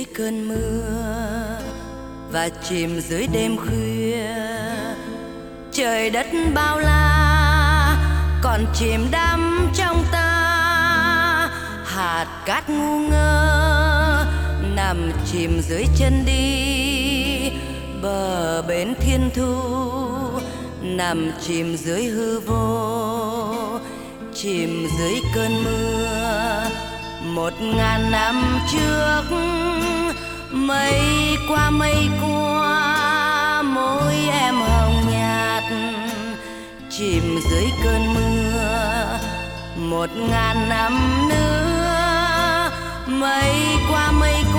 dưới cơn mưa và chìm dưới đêm khuya. Trời đất bao la còn chìm đắm trong ta, hạt cát ngu ngơ nằm chìm dưới chân đi. Bờ bến thiên thu nằm chìm dưới hư vô, chìm dưới cơn mưa 1000 năm trước. Mây qua môi em hồng nhạt, chìm dưới cơn mưa 1000 năm nữa. Mây qua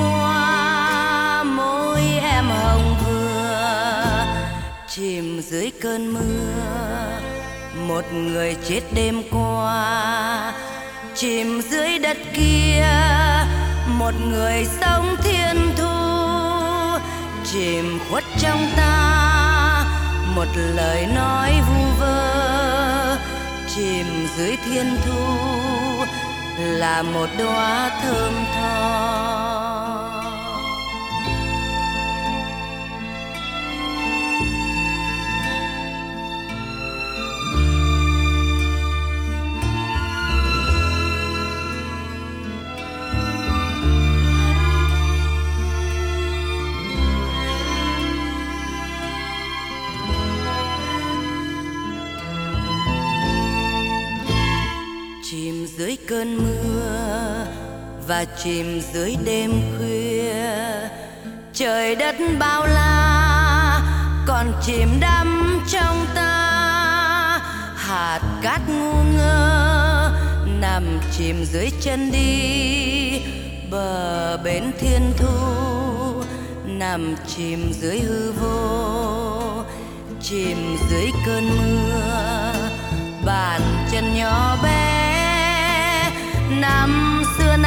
môi em hồng vừa, chìm dưới cơn mưa. Một người chết đêm qua, chìm dưới đất kia. Một người sống thiên thu, chìm khuất trong ta. Một lời nói vu vơ, chìm dưới thiên thu là một đóa thơm tho. Chìm dưới cơn mưa và chìm dưới đêm khuya. Trời đất bao la còn chìm đắm trong ta, hạt cát ngu ngơ nằm chìm dưới chân đi. Bờ bến thiên thu nằm chìm dưới hư vô, chìm dưới cơn mưa. Bàn chân nhỏ bé năm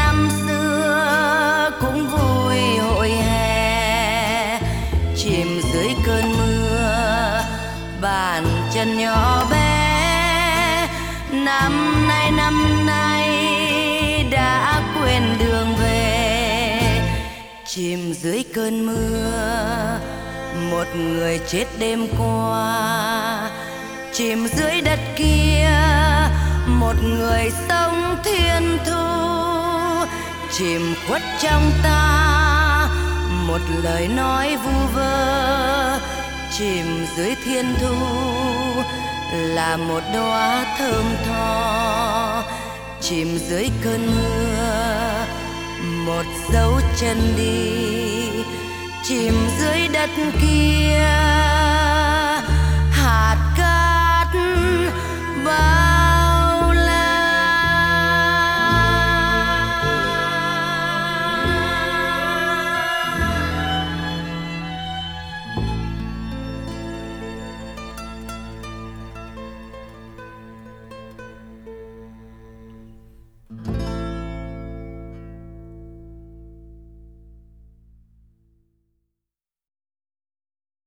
xưa cũng vui hội hè, chìm dưới cơn mưa. Bàn chân nhỏ bé năm nay đã quên đường về, chìm dưới cơn mưa. Một người chết đêm qua, chìm dưới đất kia. Một người sống thiên thu, chìm khuất trong ta. Một lời nói vu vơ, chìm dưới thiên thu là một đóa thơm tho. Chìm dưới cơn mưa một dấu chân đi, chìm dưới đất kia.